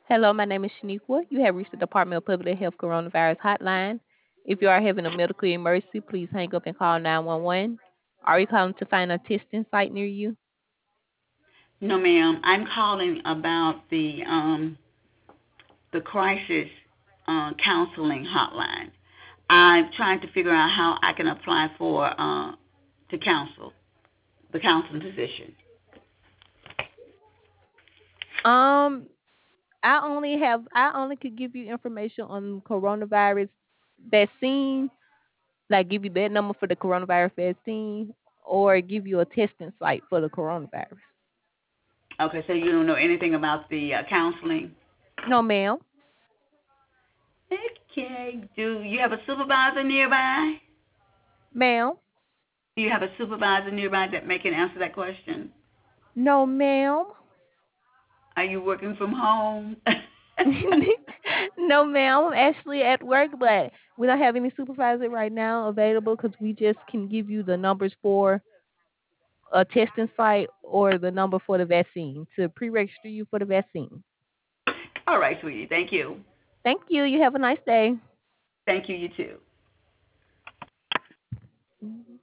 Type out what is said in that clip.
Hello, my name is Shaniqua. You have reached the Department of Public Health Coronavirus Hotline. If you are having a medical emergency, please hang up and call 911. Are you calling to find a testing site near you? No, ma'am. I'm calling about the crisis counseling hotline. I'm trying to figure out how I can apply for to counsel the counseling position. Um, I only could give you information on coronavirus vaccine, like give you that number for the coronavirus vaccine, or give you a testing site for the coronavirus. Okay, so you don't know anything about the counseling. No, ma'am. Okay. Do you have a supervisor nearby? Ma'am. Do you have a supervisor nearby that may can answer that question? No, ma'am. Are you working from home? No, ma'am. I'm actually at work, but we don't have any supervisor right now available because we just can give you the numbers for a testing site or the number for the vaccine to pre-register you for the vaccine. All right, sweetie. Thank you. Thank you. You have a nice day. Thank you. You too.